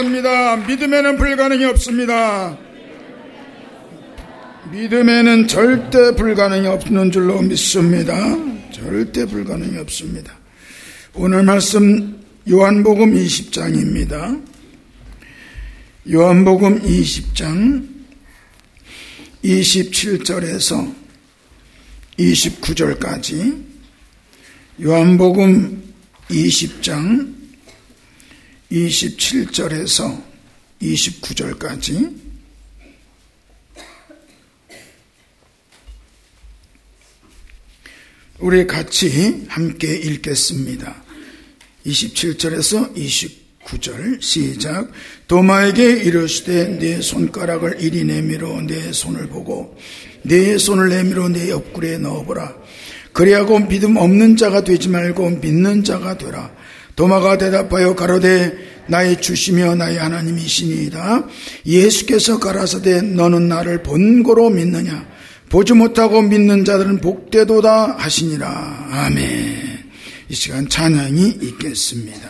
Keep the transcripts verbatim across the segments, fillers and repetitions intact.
없습니다. 믿음에는 불가능이 없습니다. 믿음에는 절대 불가능이 없는 줄로 믿습니다. 절대 불가능이 없습니다. 오늘 말씀 요한복음 이십 장입니다. 요한복음 이십 장 이십칠 절에서 이십구 절까지, 요한복음 이십 장 이십칠 절에서 이십구 절까지 우리 같이 함께 읽겠습니다. 이십칠 절에서 이십구 절 시작. 도마에게 이르시되 내 손가락을 이리 내밀어 내 손을 보고 내 손을 내밀어 내 옆구리에 넣어보라. 그리하고 믿음 없는 자가 되지 말고 믿는 자가 되라. 도마가 대답하여 가로되 나의 주시며 나의 하나님이시니이다. 예수께서 가라사대 너는 나를 본고로 믿느냐. 보지 못하고 믿는 자들은 복되도다 하시니라. 아멘. 이 시간 찬양이 있겠습니다.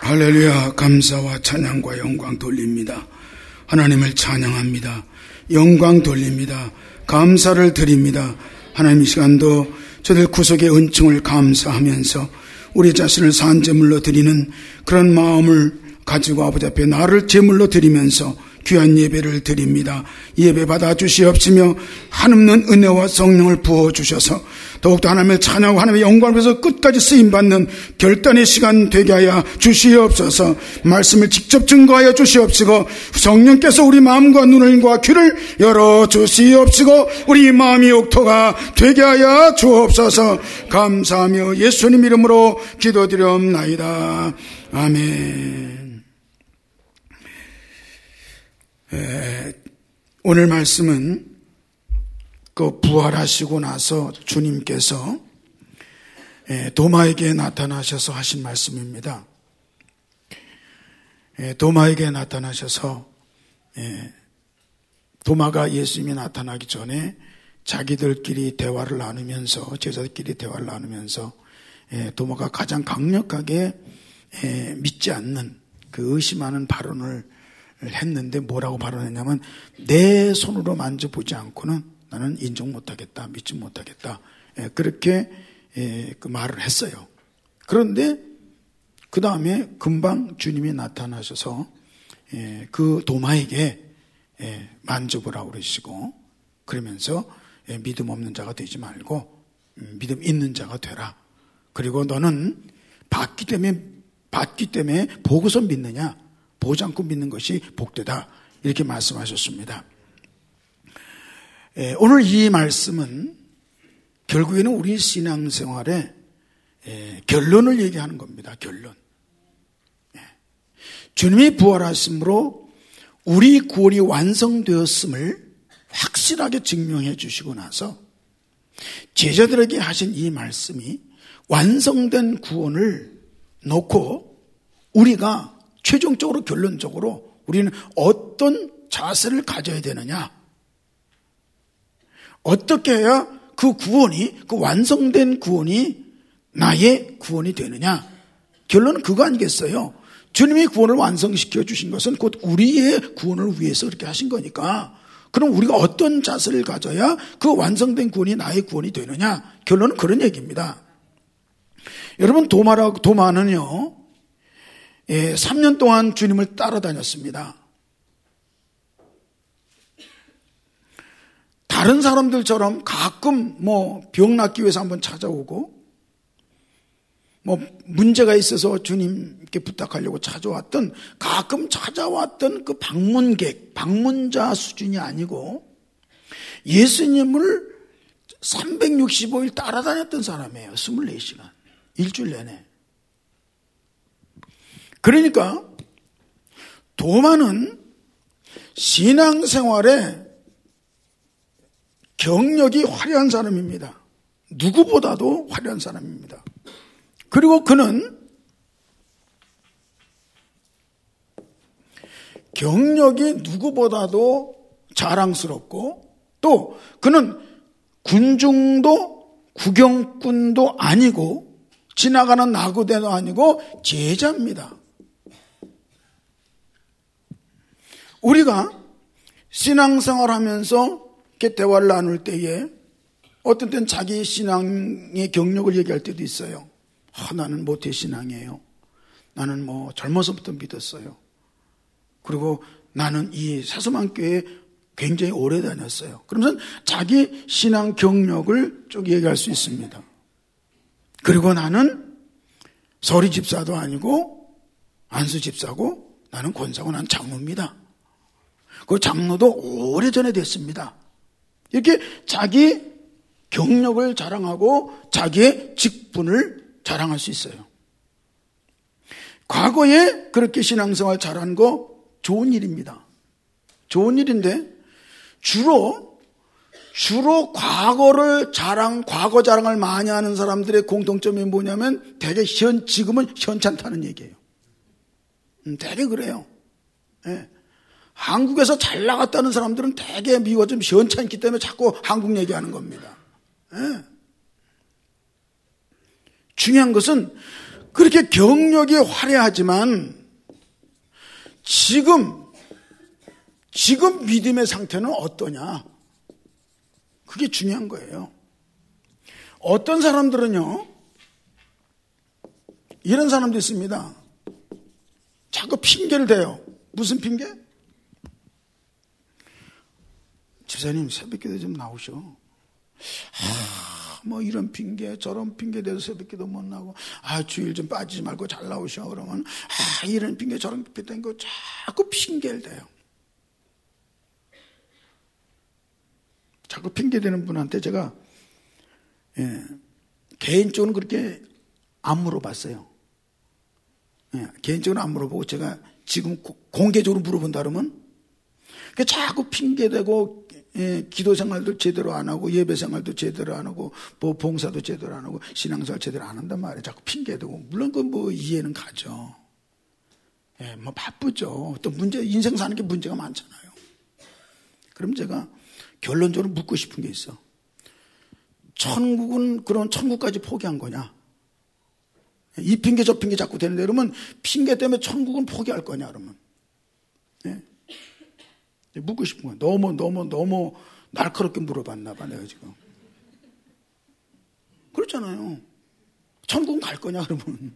할렐루야. 감사와 찬양과 영광 돌립니다. 하나님을 찬양합니다. 영광 돌립니다. 감사를 드립니다. 하나님, 이 시간도 저들 구속의 은총을 감사하면서 우리 자신을 산제물로 드리는 그런 마음을 가지고 아버지 앞에 나를 제물로 드리면서 귀한 예배를 드립니다. 예배 받아 주시옵시며 한없는 은혜와 성령을 부어주셔서 더욱더 하나님을 찬양하고 하나님의 영광을 위해서 끝까지 쓰임받는 결단의 시간 되게 하여 주시옵소서. 말씀을 직접 증거하여 주시옵시고 성령께서 우리 마음과 눈과 귀를 열어주시옵시고 우리 마음이 옥토가 되게 하여 주옵소서. 감사하며 예수님 이름으로 기도드리옵나이다. 아멘. 에, 오늘 말씀은 그 부활하시고 나서 주님께서 에, 도마에게 나타나셔서 하신 말씀입니다. 에, 도마에게 나타나셔서 에, 도마가 예수님이 나타나기 전에 자기들끼리 대화를 나누면서 제자들끼리 대화를 나누면서 에, 도마가 가장 강력하게 에, 믿지 않는 그 의심하는 발언을 했는데 뭐라고 발언했냐면 내 손으로 만져보지 않고는 나는 인정 못하겠다, 믿지 못하겠다. 예, 그렇게 예, 그 말을 했어요. 그런데 그 다음에 금방 주님이 나타나셔서 예, 그 도마에게 예, 만져보라고 그러시고 그러면서 예, 믿음 없는 자가 되지 말고 음, 믿음 있는 자가 되라. 그리고 너는 받기 때문에 받기 때문에 보고서 믿느냐? 보지 않고 믿는 것이 복되다. 이렇게 말씀하셨습니다. 예, 오늘 이 말씀은 결국에는 우리 신앙생활의 예, 결론을 얘기하는 겁니다. 결론. 예. 주님이 부활하심으로 우리 구원이 완성되었음을 확실하게 증명해 주시고 나서 제자들에게 하신 이 말씀이 완성된 구원을 놓고 우리가 최종적으로 결론적으로 우리는 어떤 자세를 가져야 되느냐, 어떻게 해야 그 구원이, 그 완성된 구원이 나의 구원이 되느냐. 결론은 그거 아니겠어요? 주님이 구원을 완성시켜 주신 것은 곧 우리의 구원을 위해서 그렇게 하신 거니까 그럼 우리가 어떤 자세를 가져야 그 완성된 구원이 나의 구원이 되느냐. 결론은 그런 얘기입니다. 여러분, 도마라, 도마는요 예, 삼 년 동안 주님을 따라다녔습니다. 다른 사람들처럼 가끔 뭐 병 낫기 위해서 한번 찾아오고 뭐 문제가 있어서 주님께 부탁하려고 찾아왔던 가끔 찾아왔던 그 방문객, 방문자 수준이 아니고 예수님을 삼백육십오 일 따라다녔던 사람이에요. 이십사 시간. 일주일 내내. 그러니까 도마는 신앙생활에 경력이 화려한 사람입니다. 누구보다도 화려한 사람입니다. 그리고 그는 경력이 누구보다도 자랑스럽고 또 그는 군중도 구경꾼도 아니고 지나가는 나그네도 아니고 제자입니다. 우리가 신앙생활 하면서 이렇게 대화를 나눌 때에 어떤 때는 자기 신앙의 경력을 얘기할 때도 있어요. 아, 나는 모태신앙이에요. 나는 뭐 젊어서부터 믿었어요. 그리고 나는 이 사소만교회에 굉장히 오래 다녔어요. 그러면서 자기 신앙 경력을 쭉 얘기할 수 있습니다. 그리고 나는 서리 집사도 아니고 안수 집사고 나는 권사고 나는 장로입니다. 그 장로도 오래전에 됐습니다. 이렇게 자기 경력을 자랑하고 자기의 직분을 자랑할 수 있어요. 과거에 그렇게 신앙생활 잘한 거 좋은 일입니다. 좋은 일인데 주로 주로 과거를 자랑, 과거 자랑을 많이 하는 사람들의 공통점이 뭐냐면 대개 현, 지금은 현찮다는 얘기예요. 음, 대개 그래요. 예. 한국에서 잘 나갔다는 사람들은 대개 미국가 좀 현찮기 때문에 자꾸 한국 얘기하는 겁니다. 예. 중요한 것은 그렇게 경력이 화려하지만 지금 지금 믿음의 상태는 어떠냐? 그게 중요한 거예요. 어떤 사람들은요, 이런 사람도 있습니다. 자꾸 핑계를 대요. 무슨 핑계? 집사님 새벽기도 좀 나오셔. 아, 뭐 이런 핑계 저런 핑계 대서 새벽기도 못 나고, 아 주일 좀 빠지지 말고 잘 나오셔. 그러면 아 이런 핑계 저런 핑계 대고 자꾸 핑계를 대요. 자꾸 핑계대는 분한테 제가 예, 개인적으로 그렇게 안 물어봤어요. 예, 개인적으로 안 물어보고 제가 지금 고, 공개적으로 물어본다 그러면 자꾸 핑계대고 예, 기도 생활도 제대로 안 하고 예배 생활도 제대로 안 하고 뭐 봉사도 제대로 안 하고 신앙생활 제대로 안 한단 말이에요. 자꾸 핑계대고 물론 그 뭐 이해는 가죠. 예, 뭐 바쁘죠. 또 문제 인생 사는 게 문제가 많잖아요. 그럼 제가 결론적으로 묻고 싶은 게 있어. 천국은 그런 천국까지 포기한 거냐? 이 핑계 저 핑계 자꾸 되는데 그러면 핑계 때문에 천국은 포기할 거냐 그러면? 예? 묻고 싶은 거야. 너무 너무 너무 날카롭게 물어봤나 봐 내가 지금. 그렇잖아요. 천국은 갈 거냐 그러면?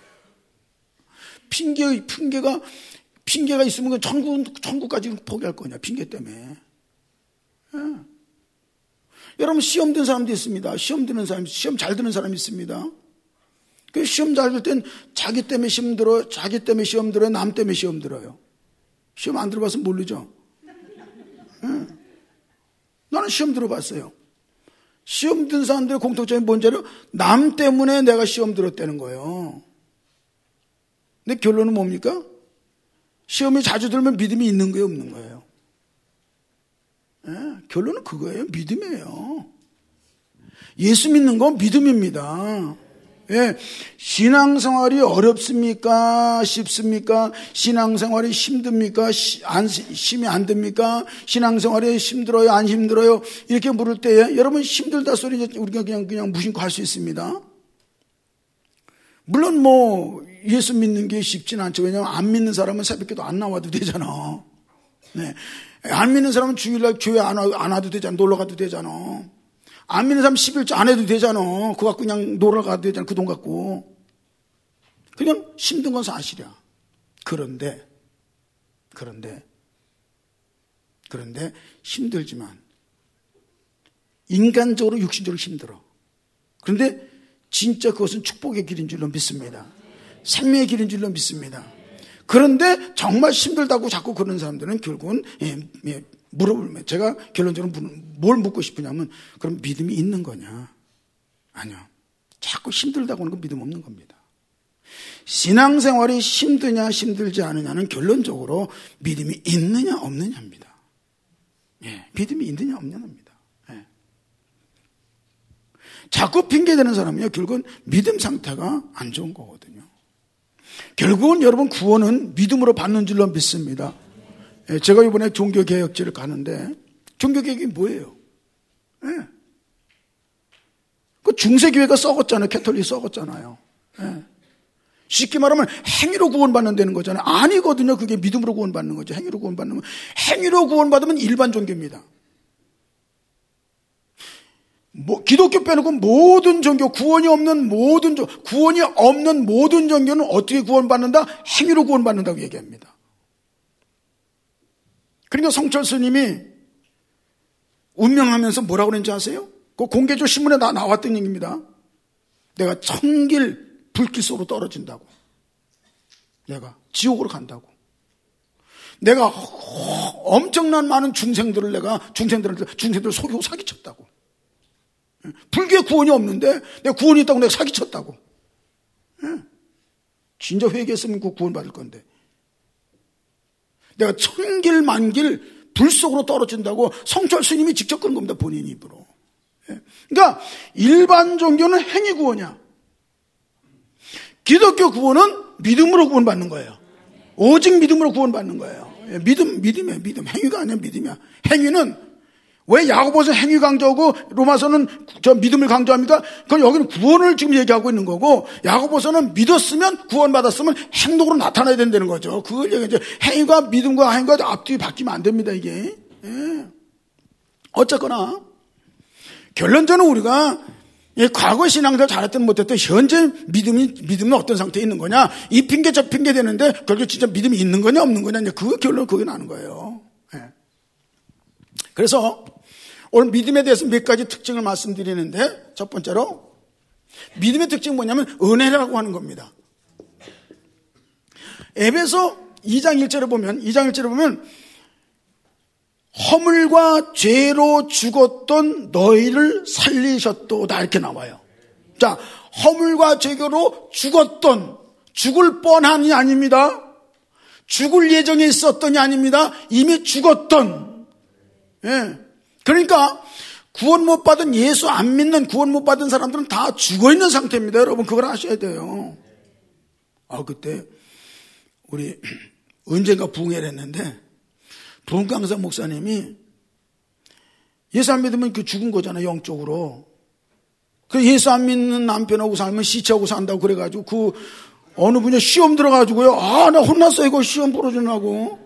핑계 핑계가 핑계가 있으면 천국 천국까지 포기할 거냐? 핑계 때문에. 예. 여러분 시험 든 사람도 있습니다. 시험 드는 사람, 시험 잘 드는 사람이 있습니다. 그 시험 잘 들 땐 자기 때문에 시험 들어, 자기 때문에 시험 들어요, 남 때문에 시험 들어요. 시험 안 들어봐서 모르죠. 예. 나는 시험 들어봤어요. 시험 든 사람들의 공통점이 뭔지 알아요? 남 때문에 내가 시험 들었다는 거예요. 근데 결론은 뭡니까? 시험이 자주 들면 믿음이 있는 거예요, 없는 거예요? 예, 결론은 그거예요. 믿음이에요. 예수 믿는 건 믿음입니다. 예, 신앙생활이 어렵습니까? 쉽습니까? 신앙생활이 힘듭니까? 시, 안, 힘이 안 듭니까? 신앙생활이 힘들어요? 안 힘들어요? 이렇게 물을 때에 여러분 힘들다 소리 우리가 그냥 그냥 무심코 할 수 있습니다. 물론 뭐 예수 믿는 게 쉽지는 않죠. 왜냐하면 안 믿는 사람은 새벽기도 안 나와도 되잖아. 네. 안 믿는 사람은 주일날 교회 안, 와, 안 와도 되잖아. 놀러 가도 되잖아. 안 믿는 사람 십일조 안 해도 되잖아. 그거 갖고 그냥 놀러 가도 되잖아. 그 돈 갖고. 그냥 힘든 건 사실이야. 그런데, 그런데, 그런데 힘들지만, 인간적으로, 육신적으로 힘들어. 그런데 진짜 그것은 축복의 길인 줄로 믿습니다. 생명의 길인 줄로 믿습니다. 그런데 정말 힘들다고 자꾸 그러는 사람들은 결국은 예, 예, 물어보면 제가 결론적으로 뭘 묻고 싶으냐면 그럼 믿음이 있는 거냐? 아니요. 자꾸 힘들다고 하는 건 믿음 없는 겁니다. 신앙생활이 힘드냐 힘들지 않느냐는 결론적으로 믿음이 있느냐 없느냐입니다. 예, 믿음이 있느냐 없느냐입니다. 예. 자꾸 핑계대는 사람은요 결국은 믿음 상태가 안 좋은 거거든요. 결국은 여러분 구원은 믿음으로 받는 줄로 믿습니다. 제가 이번에 종교개혁지를 가는데 종교개혁이 뭐예요? 네. 그 중세교회가 썩었잖아요. 캐톨릭이 썩었잖아요. 네. 쉽게 말하면 행위로 구원받는다는 거잖아요. 아니거든요. 그게 믿음으로 구원받는 거죠. 행위로 구원받는 건. 행위로 구원받으면 일반 종교입니다. 뭐 기독교 빼놓고 모든 종교, 구원이 없는 모든 종, 구원이 없는 모든 종교는 어떻게 구원받는다? 행위로 구원받는다고 얘기합니다. 그러니까 성철 스님이 운명하면서 뭐라고 그랬는지 아세요? 그 공개조 신문에 나, 나왔던 얘기입니다. 내가 천길 불길 속으로 떨어진다고. 내가 지옥으로 간다고. 내가 엄청난 많은 중생들을 내가 중생들을 중생들을 속이고 사기쳤다고. 불교에 구원이 없는데 내가 구원이 있다고 내가 사기쳤다고. 진짜 회개했으면 그 구원 받을 건데. 내가 천길 만길 불 속으로 떨어진다고 성철 스님이 직접 그런 겁니다. 본인 입으로. 그러니까 일반 종교는 행위 구원이야. 기독교 구원은 믿음으로 구원받는 거예요. 오직 믿음으로 구원받는 거예요. 믿음, 믿음이야, 믿음. 행위가 아니야, 믿음이야. 행위는 왜 야고보서 행위 강조하고 로마서는 저 믿음을 강조합니까? 그건 여기는 구원을 지금 얘기하고 있는 거고, 야고보서는 믿었으면 구원받았으면 행동으로 나타나야 된다는 거죠. 그걸 얘기하죠. 행위가 믿음과 행위가 앞뒤 바뀌면 안 됩니다, 이게. 예. 어쨌거나 결론적으로 우리가 과거 신앙생활 잘했든 못했든 현재 믿음이 믿음은 어떤 상태에 있는 거냐, 이 핑계 저 핑계 되는데 결국 진짜 믿음이 있는 거냐 없는 거냐, 이제 그 결론 그게 나는 거예요. 예. 그래서 오늘 믿음에 대해서 몇 가지 특징을 말씀드리는데, 첫 번째로 믿음의 특징은 뭐냐면 은혜라고 하는 겁니다. 에베소 이 장 일 절에 보면 이 장 일 절에 보면 허물과 죄로 죽었던 너희를 살리셨도다 이렇게 나와요. 자, 허물과 죄로 죽었던, 죽을 뻔한이 아닙니다. 죽을 예정에 있었던이 아닙니다. 이미 죽었던. 예. 그러니까 구원 못 받은, 예수 안 믿는, 구원 못 받은 사람들은 다 죽어 있는 상태입니다. 여러분 그걸 아셔야 돼요. 아, 그때 우리 언젠가 부흥회를 했는데 부흥 강사 목사님이 예수 안 믿으면 그 죽은 거잖아요, 영적으로. 그 예수 안 믿는 남편하고 살면 시체하고 산다고 그래가지고 그 어느 분이 시험 들어가지고요, 아, 나 혼났어 이거 시험 풀어주려고.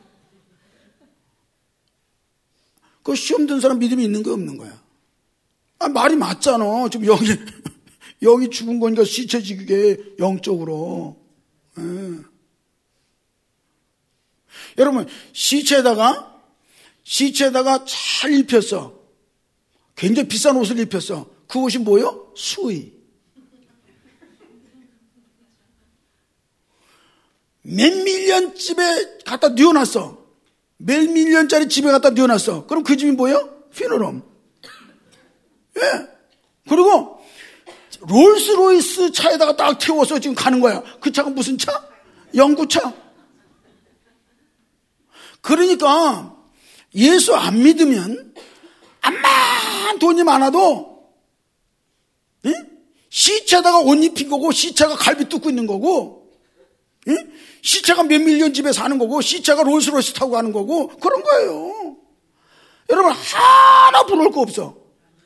그 시험 든 사람 믿음이 있는 거야 없는 거야? 아, 말이 맞잖아. 지금 여기 여기 죽은 거니까 시체 지게 영적으로. 예. 여러분 시체에다가 시체에다가 잘 입혔어. 굉장히 비싼 옷을 입혔어. 그 옷이 뭐예요? 수의. 몇 밀리언 집에 갖다 뉘어놨어. 몇 밀리언짜리 집에 갖다 뉘어놨어. 그럼 그 집이 뭐예요? 피노럼. 예. 그리고 롤스로이스 차에다가 딱 태워서 지금 가는 거야. 그 차가 무슨 차? 영구차. 그러니까 예수 안 믿으면 암만 돈이 많아도, 예? 시체에다가 옷 입힌 거고 시체가 갈비 뜯고 있는 거고, 예? 시체가 몇 밀리언 집에 사는 거고 시체가 롤스로이스 타고 가는 거고 그런 거예요. 여러분 하나 부러울 거 없어.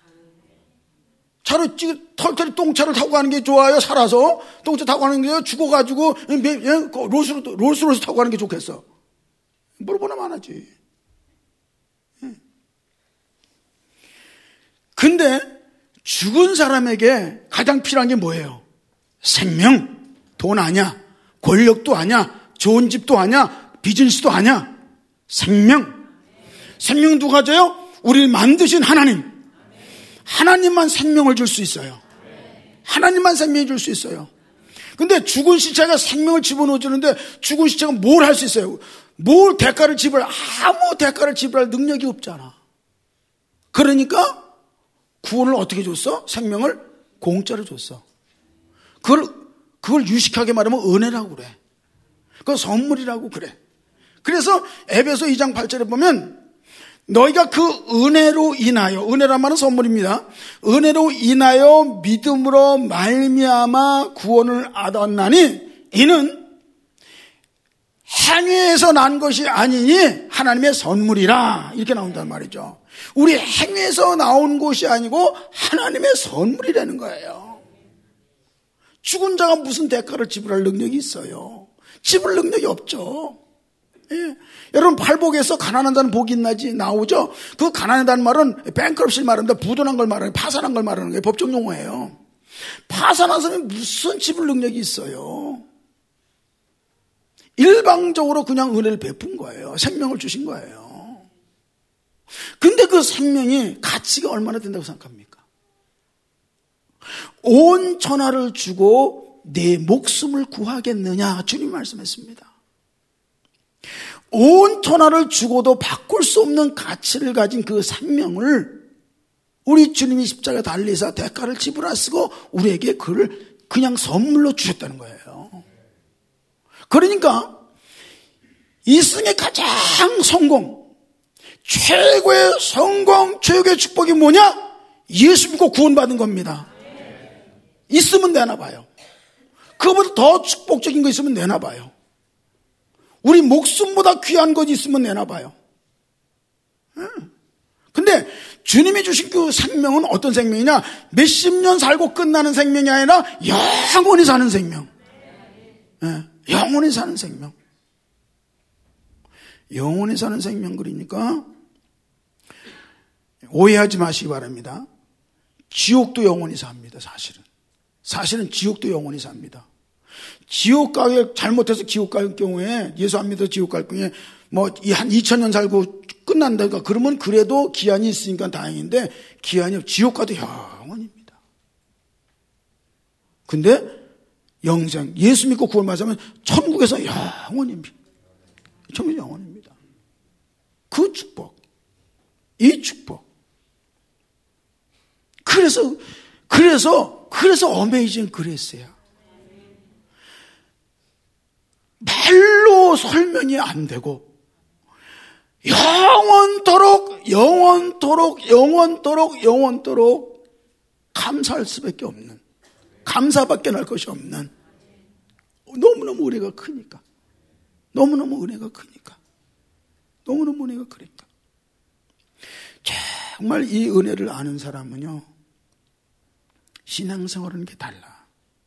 차를 털털이 똥차를 타고 가는 게 좋아요? 살아서 똥차 타고 가는 게 죽어가지고 롤스, 롤스로이스 타고 가는 게 좋겠어? 물어보나 안 하지. 근데 죽은 사람에게 가장 필요한 게 뭐예요? 생명. 돈 아니야. 권력도 아니야. 좋은 집도 아니야. 비즈니스도 아니야. 생명. 생명 누가 줘요? 우리를 만드신 하나님. 하나님만 생명을 줄 수 있어요. 하나님만 생명을 줄 수 있어요. 근데 죽은 시체가 생명을 집어넣어 주는데 죽은 시체가 뭘 할 수 있어요? 뭘 대가를 지불할, 아무 대가를 지불할 능력이 없잖아. 그러니까 구원을 어떻게 줬어? 생명을 공짜로 줬어. 그걸 그걸 유식하게 말하면 은혜라고 그래. 그건 선물이라고 그래. 그래서 에베소 이 장 팔 절에 보면 너희가 그 은혜로 인하여, 은혜란 말은 선물입니다. 은혜로 인하여 믿음으로 말미암아 구원을 얻었나니 이는 행위에서 난 것이 아니니 하나님의 선물이라, 이렇게 나온단 말이죠. 우리 행위에서 나온 것이 아니고 하나님의 선물이라는 거예요. 죽은 자가 무슨 대가를 지불할 능력이 있어요? 지불 능력이 없죠. 예. 여러분 팔복에서 가난한 자는 복이 있나지 나오죠. 그 가난하다는 말은 뱅크럽시 말합니다. 부도난 걸 말하는, 파산한 걸 말하는 게 법적 용어예요. 파산한 사람이 무슨 지불 능력이 있어요? 일방적으로 그냥 은혜를 베푼 거예요. 생명을 주신 거예요. 근데 그 생명이 가치가 얼마나 된다고 생각합니까? 온 천하를 주고 내 목숨을 구하겠느냐, 주님 말씀했습니다. 온 천하를 주고도 바꿀 수 없는 가치를 가진 그 생명을 우리 주님이 십자가에 달리사 대가를 지불하시고 우리에게 그를 그냥 선물로 주셨다는 거예요. 그러니까 이 생의 가장 성공, 최고의 성공, 최고의 축복이 뭐냐? 예수 믿고 구원받은 겁니다. 있으면 되나 봐요. 그거보다 더 축복적인 거 있으면 되나 봐요. 우리 목숨보다 귀한 것이 있으면 내나 봐요. 근데 주님이 주신 그 생명은 어떤 생명이냐? 몇십 년 살고 끝나는 생명이 아니라 영원히 사는 생명. 네, 영원히 사는 생명. 영원히 사는 생명 그러니까 오해하지 마시기 바랍니다. 지옥도 영원히 삽니다. 사실은. 사실은 지옥도 영원히 삽니다. 지옥 가게 잘못해서 지옥 갈 경우에 예수 안 믿어 지옥 갈 경우에 뭐 한 이천 년 살고 끝난다니까 그러면 그래도 기한이 있으니까 다행인데 기한이 지옥 가도 영원입니다. 근데 영생 예수 믿고 구원 받으면 천국에서 영원입니다. 천국 영원입니다. 그 축복, 이 축복. 그래서 그래서 그래서 어메이징 그레이스야. 말로 설명이 안 되고 영원토록 영원토록 영원토록 영원토록 감사할 수밖에 없는 감사밖에 날 것이 없는 너무너무 은혜가 크니까 너무너무 은혜가 크니까 너무너무 은혜가 크니까 정말 이 은혜를 아는 사람은요 신앙생활하는 게 달라.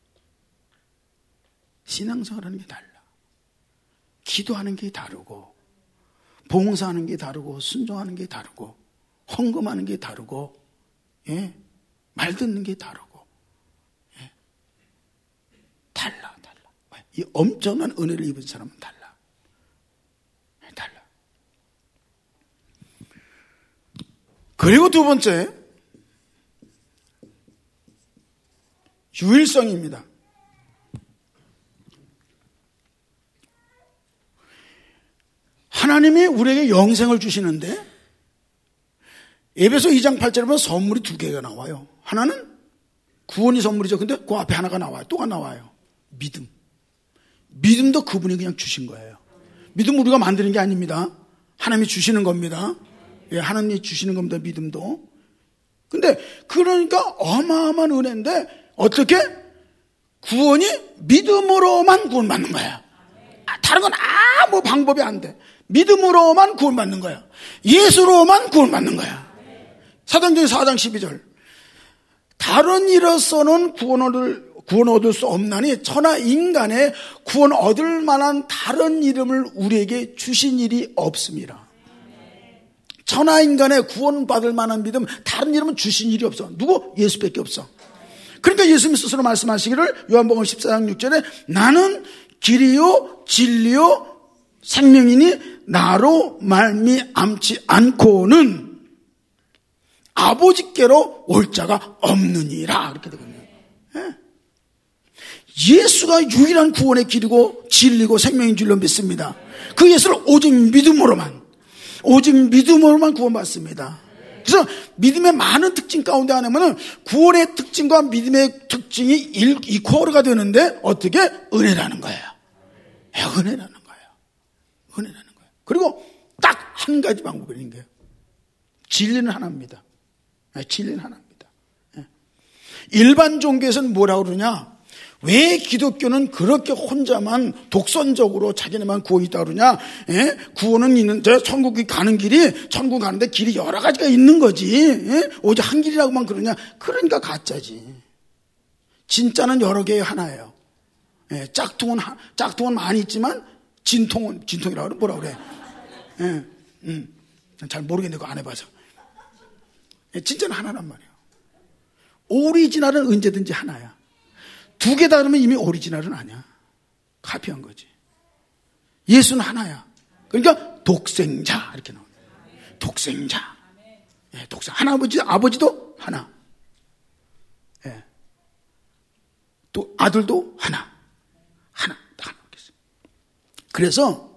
신앙생활하는 게 달라. 기도하는 게 다르고 봉사하는 게 다르고 순종하는 게 다르고 헌금하는 게 다르고 예? 말 듣는 게 다르고 예? 달라 달라. 이 엄청난 은혜를 입은 사람은 달라. 달라. 그리고 두 번째 유일성입니다. 하나님이 우리에게 영생을 주시는데 에베소 이 장 팔 절에 보면 선물이 두 개가 나와요. 하나는 구원이 선물이죠. 근데 그 앞에 하나가 나와요. 또가 나와요. 믿음. 믿음도 그분이 그냥 주신 거예요. 믿음 우리가 만드는 게 아닙니다. 하나님이 주시는 겁니다. 예, 하나님이 주시는 겁니다. 믿음도. 근데 그러니까 어마어마한 은혜인데 어떻게? 구원이 믿음으로만 구원받는 거야. 다른 건 아무 방법이 안 돼. 믿음으로만 구원받는 거야. 예수로만 구원받는 거야. 사도행전 사 장 십이 절. 다른 일로서는 구원 얻을, 구원 얻을 수 없나니 천하 인간의 구원 얻을 만한 다른 이름을 우리에게 주신 일이 없습니다. 천하 인간의 구원 받을 만한 믿음 다른 이름은 주신 일이 없어. 누구? 예수밖에 없어. 그러니까 예수님 스스로 말씀하시기를 요한복음 십사 장 육 절에 나는 길이요 진리요 생명이니 나로 말미암지 않고는 아버지께로 올 자가 없느니라. 이렇게 되거든요. 예? 예수가 유일한 구원의 길이고 진리고 생명인 줄로 믿습니다. 그 예수를 오직 믿음으로만 오직 믿음으로만 구원받습니다. 그래서 믿음의 많은 특징 가운데 하나는 구원의 특징과 믿음의 특징이 이퀄가 되는데 어떻게? 은혜라는 거예요. 은혜라는 거예요. 은혜라는 거예요. 그리고 딱 한 가지 방법이 있는 거예요. 진리는 하나입니다. 진리는 하나입니다. 일반 종교에서는 뭐라고 그러냐? 왜 기독교는 그렇게 혼자만 독선적으로 자기네만 구원이 있다고 그러냐? 예? 구원은 있는데 천국이 가는 길이 천국 가는데 길이 여러 가지가 있는 거지. 예? 오직 한 길이라고만 그러냐? 그러니까 가짜지. 진짜는 여러 개의 하나예요. 예, 짝퉁은 짝퉁은 많이 있지만 진통은 진통이라고 그래 뭐라 그래? 예, 음, 잘 모르겠는데 그거 안 해봐서. 예, 진짜는 하나란 말이에요. 오리지널은 언제든지 하나야. 두 개 다르면 이미 오리지널은 아니야. 카피한 거지. 예수는 하나야. 그러니까 독생자 이렇게 나옵니다. 독생자. 예, 독생. 하나아버지 아버지도 하나. 예. 또 아들도 하나. 하나. 다 하나. 그래서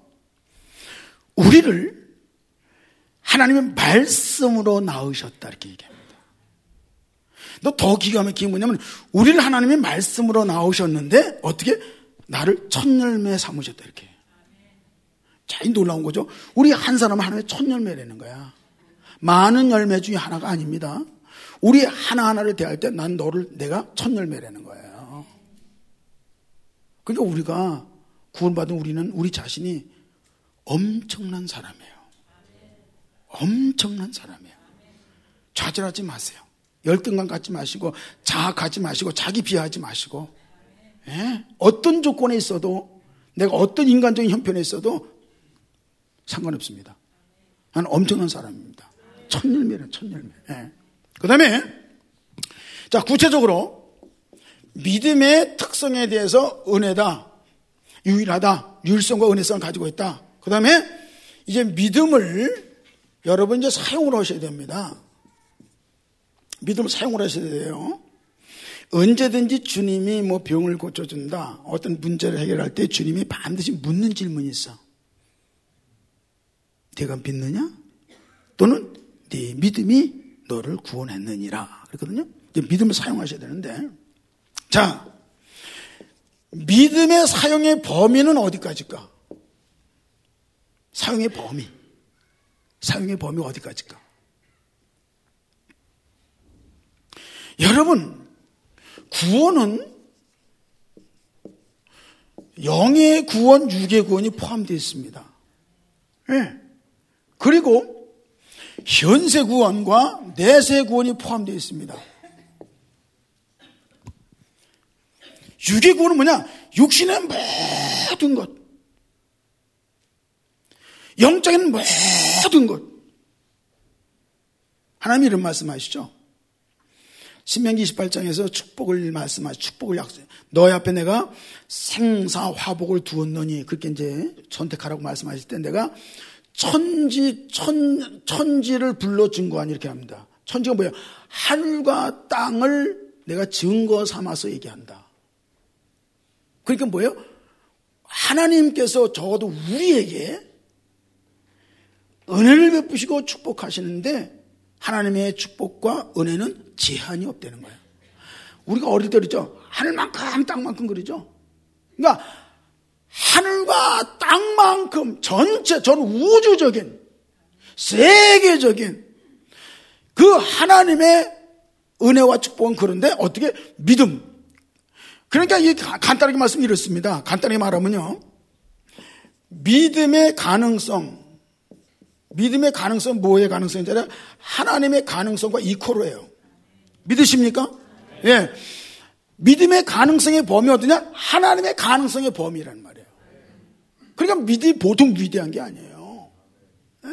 우리를 하나님의 말씀으로 낳으셨다 이렇게 얘기합니다. 너 더 기가 막히게 뭐냐면 우리를 하나님의 말씀으로 낳으셨는데 어떻게? 나를 첫 열매 삼으셨다 이렇게. 자, 이 놀라운 거죠. 우리 한 사람은 하나님의 첫 열매라는 거야. 많은 열매 중에 하나가 아닙니다. 우리 하나하나를 대할 때 난 너를 내가 첫 열매라는 거예요. 그러니까 우리가 구원받은 우리는 우리 자신이 엄청난 사람이에요. 엄청난 사람이에요. 좌절하지 마세요. 열등감 갖지 마시고 자학하지 마시고 자기 비하하지 마시고, 예? 어떤 조건에 있어도, 내가 어떤 인간적인 형편에 있어도 상관없습니다. 나는 엄청난 사람입니다. 천열매는 천열매. 예. 그 다음에 자, 구체적으로 믿음의 특성에 대해서 은혜다, 유일하다, 유일성과 은혜성을 가지고 있다. 그 다음에 이제 믿음을 여러분 이제 사용을 하셔야 됩니다. 믿음을 사용을 하셔야 돼요. 언제든지 주님이 뭐 병을 고쳐준다, 어떤 문제를 해결할 때 주님이 반드시 묻는 질문이 있어. 네가 믿느냐? 또는 네 믿음이 너를 구원했느니라 그랬거든요. 믿음을 사용하셔야 되는데, 자, 믿음의 사용의 범위는 어디까지일까? 사용의 범위, 사용의 범위 어디까지일까? 여러분, 구원은 영의 구원, 육의 구원이 포함되어 있습니다. 네. 그리고 현세 구원과 내세 구원이 포함되어 있습니다. 육의 구원은 뭐냐? 육신의 모든 것, 영적인 모든 것. 하나님이 이런 말씀하시죠. 신명기 이십팔 장에서 축복을 말씀하시죠. 축복을 약속해. 너희 앞에 내가 생사 화복을 두었노니, 그렇게 이제 선택하라고 말씀하실 때 내가 천지, 천, 천지를 불러 증거하니 이렇게 합니다. 천지가 뭐예요? 하늘과 땅을 내가 증거 삼아서 얘기한다. 그러니까 뭐예요? 하나님께서 적어도 우리에게 은혜를 베푸시고 축복하시는데 하나님의 축복과 은혜는 제한이 없다는 거예요. 우리가 어릴 때 그러죠. 하늘만큼 땅만큼 그러죠. 그러니까 하늘과 땅만큼 전체, 전 우주적인, 세계적인 그 하나님의 은혜와 축복은 그런데 어떻게? 믿음. 그러니까 이 간단하게 말씀 이렇습니다. 간단하게 말하면요, 믿음의 가능성, 믿음의 가능성, 뭐의 가능성인지 알아요? 하나님의 가능성과 이퀄해요. 믿으십니까? 예. 믿음의 가능성의 범위 어디냐? 하나님의 가능성의 범위라는 말이에요. 그러니까 믿음이 보통 위대한 게 아니에요. 예.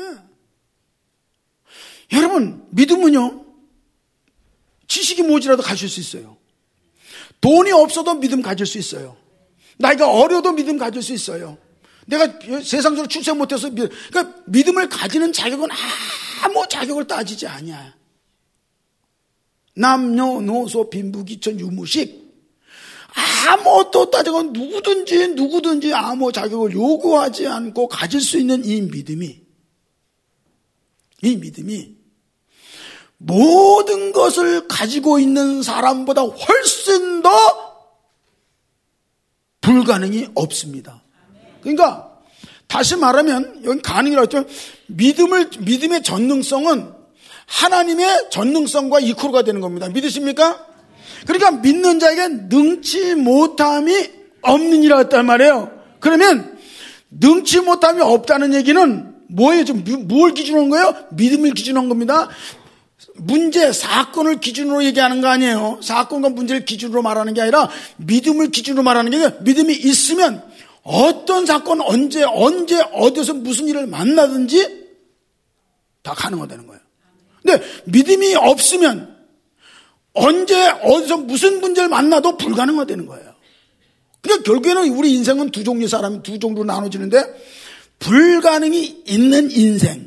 여러분, 믿음은요, 지식이 뭐지라도 가질 수 있어요. 돈이 없어도 믿음 가질 수 있어요. 나이가 어려도 믿음 가질 수 있어요. 내가 세상적으로 출세 못해서 믿음, 그러니까 믿음을 가지는 자격은 아무 자격을 따지지 아니야. 남녀노소 빈부귀천 유무식 아무것도 따지고 누구든지 누구든지 아무 자격을 요구하지 않고 가질 수 있는 이 믿음이, 이 믿음이 모든 것을 가지고 있는 사람보다 훨씬 더 불가능이 없습니다. 그러니까 다시 말하면 여기 가능이라고 했죠. 믿음을 믿음의 전능성은 하나님의 전능성과 이퀄가 되는 겁니다. 믿으십니까? 그러니까 믿는 자에게 능치 못함이 없느니라 했단 말이에요. 그러면 능치 못함이 없다는 얘기는 뭐예요? 좀 뭘 기준으로 한 거예요? 믿음을 기준으로 한 겁니다. 문제, 사건을 기준으로 얘기하는 거 아니에요. 사건과 문제를 기준으로 말하는 게 아니라 믿음을 기준으로 말하는 게 아니라 믿음이 있으면 어떤 사건, 언제, 언제, 어디서 무슨 일을 만나든지 다 가능하다는 거예요. 근데 믿음이 없으면 언제, 어디서 무슨 문제를 만나도 불가능하다는 거예요. 그러니까 결국에는 우리 인생은 두 종류의 사람이 두 종류로 나눠지는데, 불가능이 있는 인생,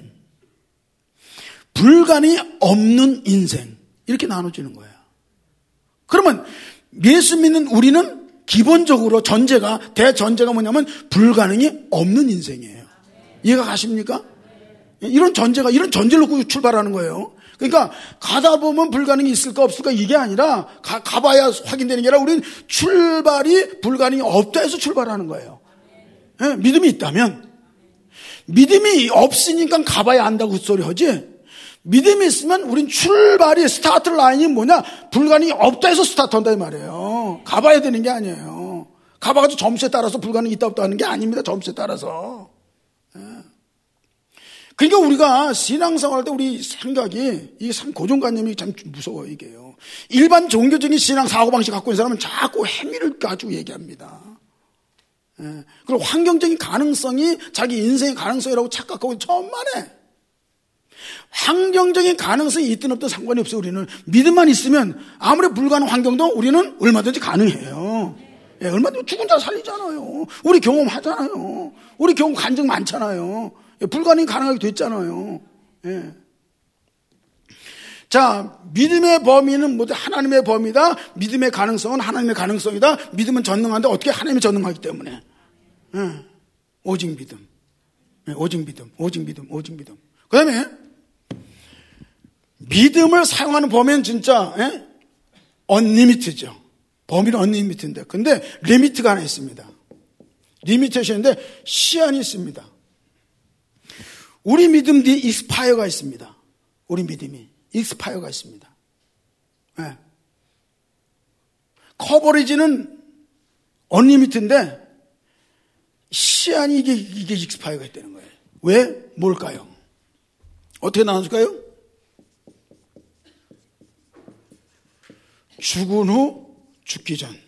불가능이 없는 인생, 이렇게 나눠지는 거예요. 그러면 예수 믿는 우리는 기본적으로 전제가, 대전제가 뭐냐면 불가능이 없는 인생이에요. 이해가 가십니까? 이런 전제가, 이런 전제를 놓고 출발하는 거예요. 그러니까 가다 보면 불가능이 있을까 없을까 이게 아니라, 가, 가봐야 확인되는 게 아니라 우리는 출발이 불가능이 없다 해서 출발하는 거예요. 네? 믿음이 있다면, 믿음이 없으니까 가봐야 안다고 헛소리 하지, 믿음이 있으면 우린 출발이, 스타트 라인이 뭐냐? 불가능이 없다 해서 스타트한다 이 말이에요. 가봐야 되는 게 아니에요. 가봐가지고 점수에 따라서 불가능이 있다 없다 하는 게 아닙니다. 점수에 따라서. 그러니까 우리가 신앙생활 할 때 우리 생각이, 이게 참 고정관념이 참 무서워요, 이게요. 일반 종교적인 신앙 사고방식 갖고 있는 사람은 자꾸 행위를 가지고 얘기합니다. 예. 그리고 환경적인 가능성이 자기 인생의 가능성이라고 착각하고 천만에. 환경적인 가능성이 있든 없든 상관이 없어요. 우리는 믿음만 있으면 아무리 불가능한 환경도 우리는 얼마든지 가능해요. 예, 얼마든지 죽은 자 살리잖아요. 우리 경험하잖아요. 우리 경험 간증 많잖아요. 예, 불가능이 가능하게 됐잖아요. 예. 자, 믿음의 범위는 뭐죠? 하나님의 범위다. 믿음의 가능성은 하나님의 가능성이다. 믿음은 전능한데 어떻게 하나님이 전능하기 때문에. 예. 오직 믿음. 예, 오직 믿음. 오직 믿음. 오직 믿음. 그 다음에 믿음을 사용하는 범위는 진짜 예? 언리미트죠. 범위는 언리미트인데, 근데 리미트가 하나 있습니다. 리미테이션인데 시한이 있습니다. 우리 믿음이 익스파이어가 있습니다. 우리 믿음이 익스파이어가 있습니다. 네. 커버리지는 언리미트인데 시한이 이게 이게 익스파이어가 있다는 거예요. 왜? 뭘까요? 어떻게 나눠줄까요? 죽은 후 죽기 전.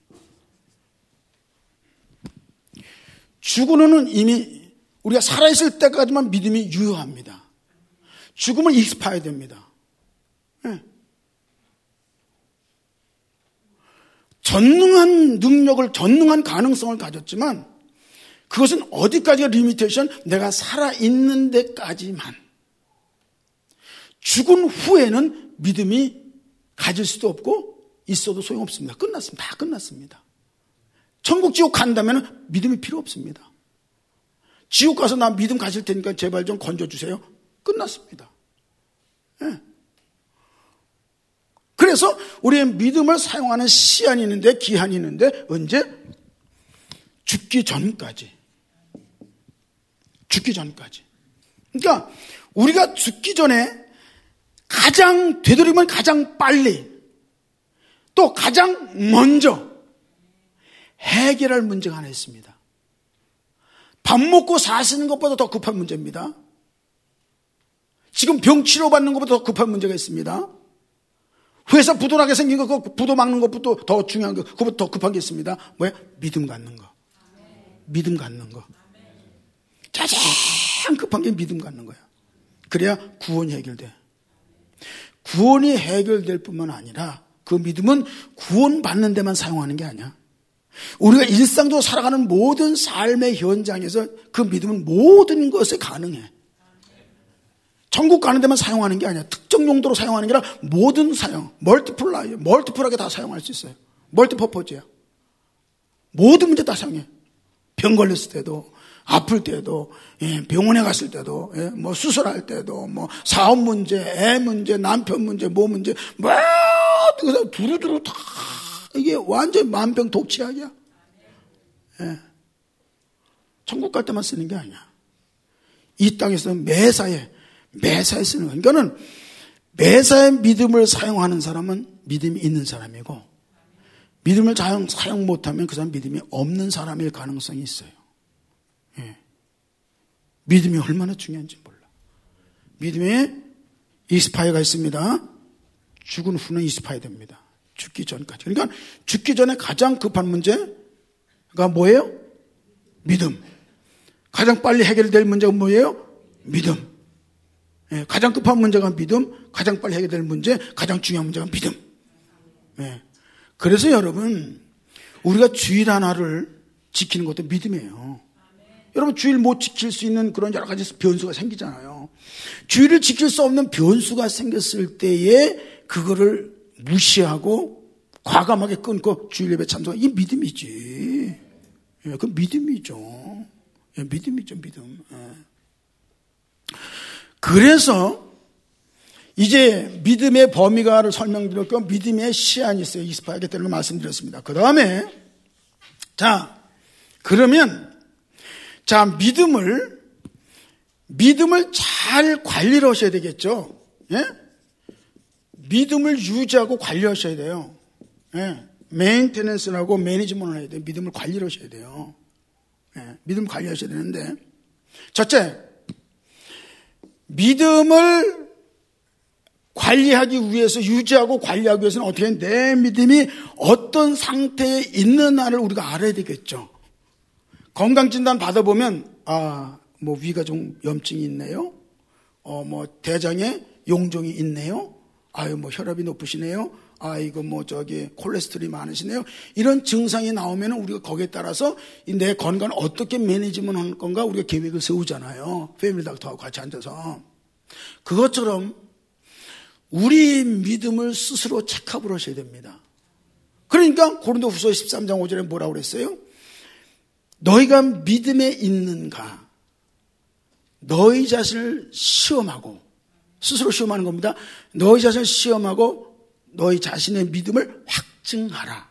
죽은 후는 이미 우리가 살아있을 때까지만 믿음이 유효합니다. 죽음은 익스파이어 됩니다. 네. 전능한 능력을, 전능한 가능성을 가졌지만 그것은 어디까지가 리미테이션? 내가 살아있는 데까지만. 죽은 후에는 믿음이 가질 수도 없고 있어도 소용없습니다. 끝났습니다. 다 끝났습니다. 천국 지옥 간다면 믿음이 필요 없습니다. 지옥 가서 나 믿음 가질 테니까 제발 좀 건져주세요. 끝났습니다. 네. 그래서 우리의 믿음을 사용하는 시한이 있는데, 기한이 있는데, 언제? 죽기 전까지. 죽기 전까지. 그러니까 우리가 죽기 전에 가장, 되도록이면 가장 빨리, 또 가장 먼저 해결할 문제가 하나 있습니다. 밥 먹고 사시는 것보다 더 급한 문제입니다. 지금 병 치료받는 것보다 더 급한 문제가 있습니다. 회사 부도나게 생긴 거, 그 부도 막는 것부터 더 중요한 거, 그것보다 더 급한 게 있습니다. 뭐야? 믿음 갖는 거. 믿음 갖는 거. 가장 급한 게 믿음 갖는 거야. 그래야 구원이 해결돼. 구원이 해결될 뿐만 아니라 그 믿음은 구원받는 데만 사용하는 게 아니야. 우리가 일상적으로 살아가는 모든 삶의 현장에서 그 믿음은 모든 것에 가능해. 천국 가는 데만 사용하는 게 아니야. 특정 용도로 사용하는 게 아니라 모든 사용, 멀티플라이, 멀티플하게 다 사용할 수 있어요. 멀티퍼포즈야. 모든 문제 다 사용해. 병 걸렸을 때도, 아플 때도, 예, 병원에 갔을 때도, 예, 뭐 수술할 때도, 뭐 사업 문제, 애 문제, 남편 문제, 뭐 문제, 뭐 그래서 두루두루 다 이게 완전 만병 독치약이야. 예. 천국 갈 때만 쓰는 게 아니야. 이 땅에서 매사에 매사에 쓰는 거야. 그러니까는 매사에 믿음을 사용하는 사람은 믿음이 있는 사람이고, 믿음을 사용, 사용 못하면 그 사람 믿음이 없는 사람일 가능성이 있어요. 예. 믿음이 얼마나 중요한지 몰라. 믿음에 익스파이어가 있습니다. 죽은 후는 익스파이어 됩니다. 죽기 전까지. 그러니까 죽기 전에 가장 급한 문제가 뭐예요? 믿음. 가장 빨리 해결될 문제가 뭐예요? 믿음. 예, 가장 급한 문제가 믿음, 가장 빨리 해결될 문제, 가장 중요한 문제가 믿음. 예. 그래서 여러분, 우리가 주일 하나를 지키는 것도 믿음이에요. 여러분, 주일 못 지킬 수 있는 그런 여러 가지 변수가 생기잖아요. 주일을 지킬 수 없는 변수가 생겼을 때에 그거를 무시하고 과감하게 끊고 주일 예배 참석하는, 이게 믿음이지. 예, 그 믿음이죠. 예, 믿음이죠, 믿음. 예. 그래서 이제 믿음의 범위가를 설명드렸고, 믿음의 시한이 있어요. 익스파이어가 되는 걸 말씀드렸습니다. 그 다음에 자 그러면 자 믿음을 믿음을 잘 관리를 하셔야 되겠죠. 예? 믿음을 유지하고 관리하셔야 돼요. 예. 메인테넌스라고 매니지먼트를 해야 돼요. 믿음을 관리를 하셔야 돼요. 예. 믿음 관리하셔야 되는데, 첫째, 믿음을 관리하기 위해서, 유지하고 관리하기 위해서는 어떻게 내 믿음이 어떤 상태에 있느냐를 우리가 알아야 되겠죠. 건강진단 받아보면 아, 뭐 위가 좀 염증이 있네요. 어, 뭐 대장에 용종이 있네요. 아유, 뭐 혈압이 높으시네요. 아, 이거 뭐 저기 콜레스테롤이 많으시네요. 이런 증상이 나오면 우리가 거기에 따라서 내 건강을 어떻게 매니지먼트 할 건가 우리가 계획을 세우잖아요. 패밀리 닥터하고 같이 앉아서. 그것처럼 우리 믿음을 스스로 체크업을 하셔야 됩니다. 그러니까 고린도후서 십삼 장 오 절에 뭐라고 그랬어요? 너희가 믿음에 있는가? 너희 자신을 시험하고, 스스로 시험하는 겁니다. 너희 자신을 시험하고 너희 자신의 믿음을 확증하라.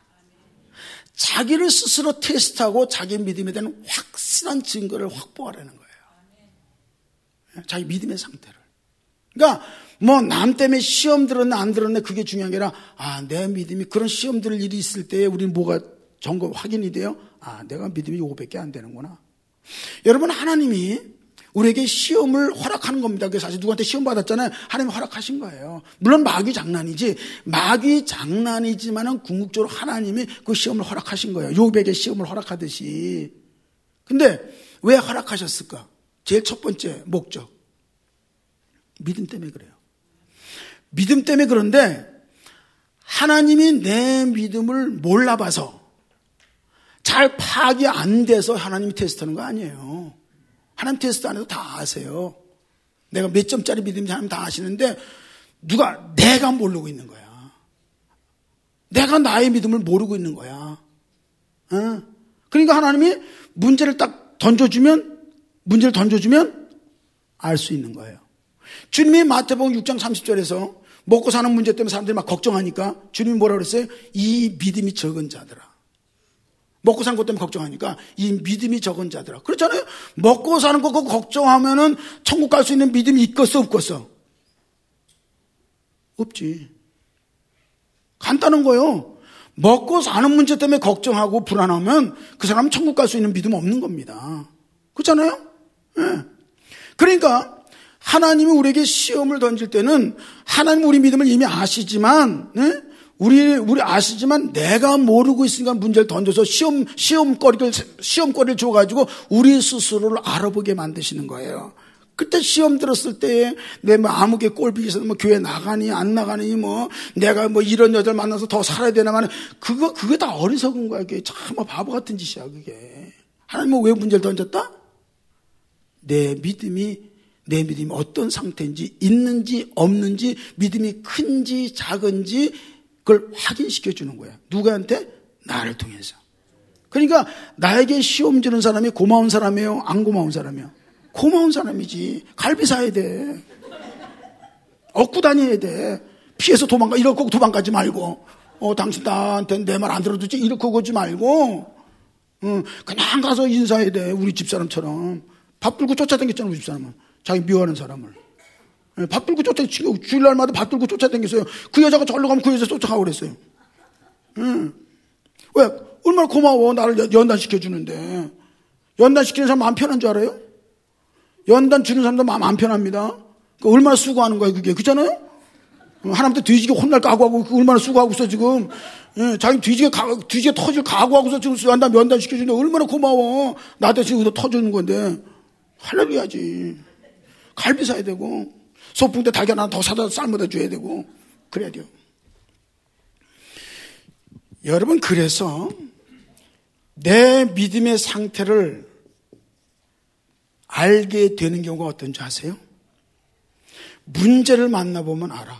자기를 스스로 테스트하고 자기 믿음에 대한 확실한 증거를 확보하라는 거예요. 자기 믿음의 상태를. 그러니까 뭐 남 때문에 시험 들었네 안 들었네 그게 중요한 게 아니라 아, 내 믿음이 그런 시험 들을 일이 있을 때 우리는 뭐가 점검 확인이 돼요? 아, 내가 믿음이 요거밖에 안 되는구나. 여러분, 하나님이 우리에게 시험을 허락하는 겁니다. 그래서 사실 누구한테 시험 받았잖아요. 하나님이 허락하신 거예요. 물론 마귀 장난이지. 마귀 장난이지만은 궁극적으로 하나님이 그 시험을 허락하신 거예요. 욥에게 시험을 허락하듯이. 근데 왜 허락하셨을까? 제일 첫 번째 목적. 믿음 때문에 그래요. 믿음 때문에 그런데 하나님이 내 믿음을 몰라봐서 잘 파악이 안 돼서 하나님이 테스트하는 거 아니에요. 하나님 테스트 안 해도 다 아세요. 내가 몇 점짜리 믿음인지 하나님 다 아시는데 누가 내가 모르고 있는 거야. 내가 나의 믿음을 모르고 있는 거야. 어? 그러니까 하나님이 문제를 딱 던져주면 문제를 던져주면 알 수 있는 거예요. 주님이 마태복음 육 장 삼십 절에서 먹고 사는 문제 때문에 사람들이 막 걱정하니까 주님이 뭐라고 그랬어요? 이 믿음이 적은 자들아. 먹고 사는 것 때문에 걱정하니까 이 믿음이 적은 자들아. 그렇잖아요. 먹고 사는 거 걱정하면은 천국 갈 수 있는 믿음이 있겠어 없겠어? 없지. 간단한 거예요. 먹고 사는 문제 때문에 걱정하고 불안하면 그 사람은 천국 갈 수 있는 믿음 없는 겁니다. 그렇잖아요. 네. 그러니까 하나님이 우리에게 시험을 던질 때는 하나님 우리 믿음을 이미 아시지만, 네? 우리, 우리 아시지만 내가 모르고 있으니까 문제를 던져서 시험, 시험거리를, 시험거리를 줘가지고 우리 스스로를 알아보게 만드시는 거예요. 그때 시험 들었을 때 내 뭐 아무개 꼴비기서 뭐 교회 나가니 안 나가니 뭐 내가 뭐 이런 여자를 만나서 더 살아야 되나만 그거, 그거 다 어리석은 거야. 그게 참 바보 같은 짓이야, 그게. 하나님은 왜 문제를 던졌다? 내 믿음이 내 믿음이 어떤 상태인지 있는지 없는지 믿음이 큰지 작은지 그걸 확인시켜 주는 거야. 누구한테? 나를 통해서. 그러니까 나에게 시험 주는 사람이 고마운 사람이에요? 안 고마운 사람이에요? 고마운 사람이지. 갈비 사야 돼. 얻고 다녀야 돼. 피해서 도망가. 이렇게 도망가지 말고 어, 당신 나한테 내 말 안 들어주지 이렇게 오지 말고 어, 그냥 가서 인사해야 돼. 우리 집사람처럼. 밥 들고 쫓아다녔잖아. 우리 집사람은. 자기 미워하는 사람을. 밥 들고 쫓아다니고 주일날마다 밥 들고 쫓아다녔어요. 그 여자가 절로 가면 그 여자 쫓아가고 그랬어요. 응. 왜? 얼마나 고마워. 나를 연단시켜주는데. 연단시키는 사람 마음 편한 줄 알아요? 연단 주는 사람도 마음 안 편합니다. 그 얼마나 수고하는 거예요 그게. 그렇잖아요? 하나님한테 뒤지게 혼날 각오하고 얼마나 수고하고 있어 지금. 예, 자기 뒤지게 가, 뒤지게 터질 각오하고서 지금 연단, 연단시켜주는데 얼마나 고마워. 나 대신 여기서 터주는 건데. 할렐루야지. 갈비 사야 되고 소풍 때 달걀 하나 더 사다 삶아다 줘야 되고 그래야 돼요. 여러분, 그래서 내 믿음의 상태를 알게 되는 경우가 어떤지 아세요? 문제를 만나보면 알아.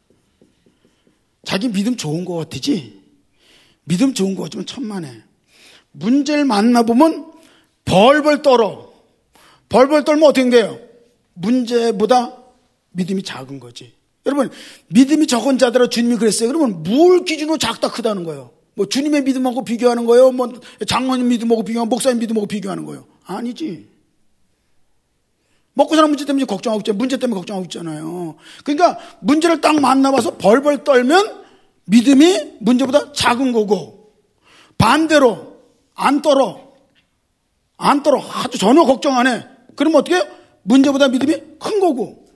자기 믿음 좋은 거 같지? 믿음 좋은 거 같지만 천만에. 문제를 만나보면 벌벌 떨어. 벌벌 떨면 어떻게 돼요? 문제보다 믿음이 작은 거지. 여러분, 믿음이 적은 자들아 주님이 그랬어요. 그러면 뭘 기준으로 작다 크다는 거예요? 뭐 주님의 믿음하고 비교하는 거예요? 뭐 장로님 믿음하고 비교하는 목사님 믿음하고 비교하는 거예요? 아니지. 먹고 사는 문제 때문에 걱정하고 있잖아요. 문제 때문에 걱정하고 있잖아요. 그러니까 문제를 딱 만나봐서 벌벌 떨면 믿음이 문제보다 작은 거고, 반대로 안 떨어. 안 떨어. 아주 전혀 걱정 안 해. 그러면 어떻게 해요? 문제보다 믿음이 큰 거고.